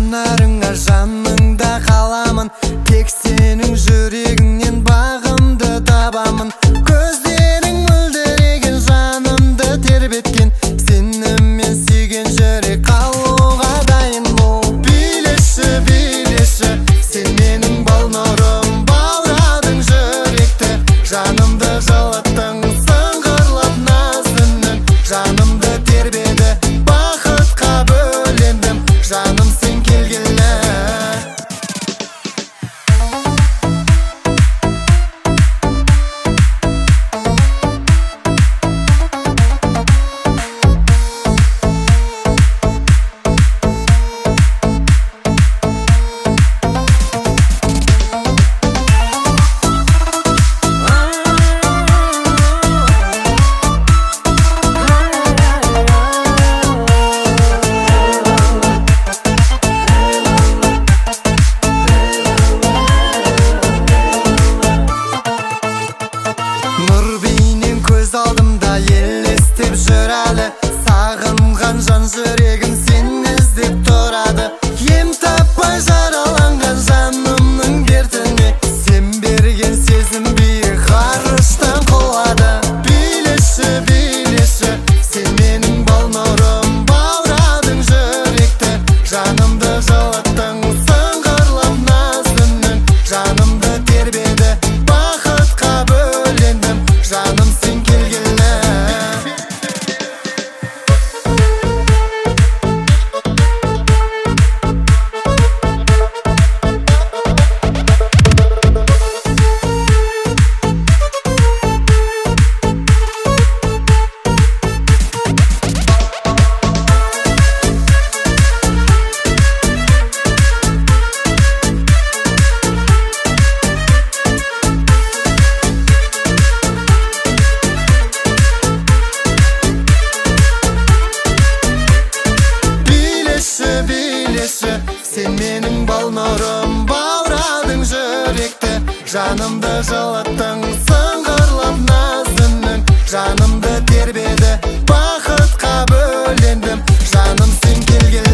жанарыңа жаныңда қаламын, тек сенің жүрегіңнен бағымды табамын. Көздерің мөлдіреген жанымды тербеткен, сенімен сүйген жүрек қалуға дайын. Ол билеші, билеші, сен менің бал нұрым, баурадың жүректі, жанымды жылыттың сыңғырлап наз үнің, жанымды тербеді, бақытқа бөлендім, жаным сен келгелі. Алдымда елестеп жүр әлі, сағынған жан жүрегім сені іздеп тұрады. Ем таппай жараланған жанымның дертіне, сен берген сезім биік ғарыштан құлады. Билеші, билеші, сен менің бал нұрым, баурадың жүректі, жанымды жылыттың сыңғырлап наз үнің, жанымды тербеді, бақытқа бөлендім, жаным сен келгелі. Сен менің бал нұрым, баурадың жүректі, жанымды жылыттың сыңғырлап наз үнің, жанымды тербеді, бақытқа бөлендім, жаным сен келгелі.